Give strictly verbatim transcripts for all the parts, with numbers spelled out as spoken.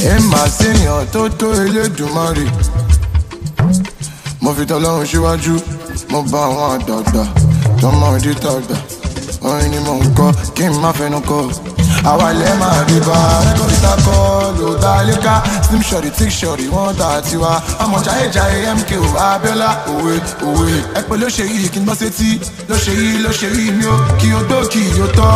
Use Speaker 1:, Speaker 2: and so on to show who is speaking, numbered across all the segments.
Speaker 1: ẹ máa ṣèyàn tó tó Elédùmarè. Mo fi t'Ọlọ́run síwájú, mo bá àwọn àgbààgbà tọmọdé tàgbà. Orin ni mò ń kọ kí n má fẹnu kọ. Àwa ilẹ̀ máa rí bá rẹ́kọ̀dítà kọ́ ló dá léka. Slim shorty thick shorty wọ́n tà tiwa. Ọmọ jayéjayé M K O Abiola òwe òwe. Ẹ pé ló ṣe yìí kí n gbọ́ sétí. Ló ṣe yìí ló ṣe yìí mi ó kí o gbó kí o tọ́.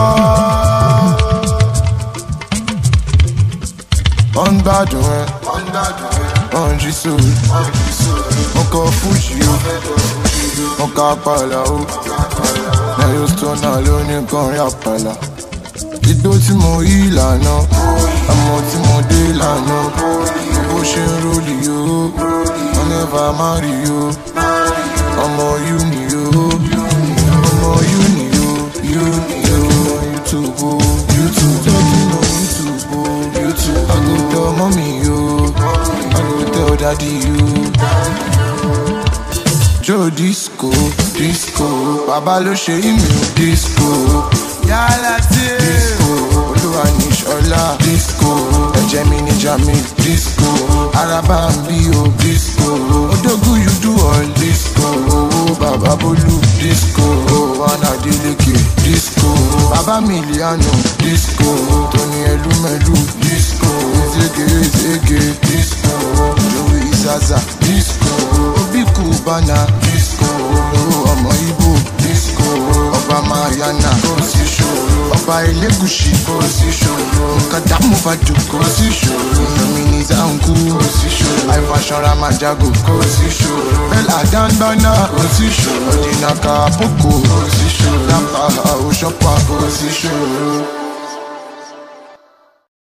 Speaker 1: Wọ́n ń gbádùn ẹ, wọ́n ń jí sóòrè. Mo kọ fújì o, mo ka àpàlà o. Lẹ́yìn stona ló ní kan rí àpàlà. Igbó tí mo yí ìlànà, àmọ́ tí mo dé ìlànà. Bó ṣe ń rólì o, wọ́n never marry o. Ọmọ uni o, ọmọ uni o, uni o. YouTube o, YouTube talking on YouTube o, YouTube. I go tell mommy o, I go tell daddy o. Joe disco, disco. Baba ló ṣe ìmì disco. Yálà tí disco. Olúwa ní ṣọlá disco. Ẹ̀jẹ̀ mi ní jami disco. Araba ń bí o disco. Odógún you do all disco. Baba Bolu disco. Wana Adeleke disco. Baba Miliano disco. Tony Elumelu disco. Ezege Ezege disco. Joey Zaza disco. Obi Cubana disco. Ọmọ Igbo disco. Ọba Mayana kò sí ṣòro. Ọba Elegushi kò sí ṣòro. Nkadamu Fadu kò sí ṣòro. Dominic Zanku kò sí ṣòro. Aifashanra Majago kò sí ṣòro. Bella Dangbana kò sí ṣòro. Odinaka Apoko kò sí ṣòro. Napa Oshopa kò sí ṣòro.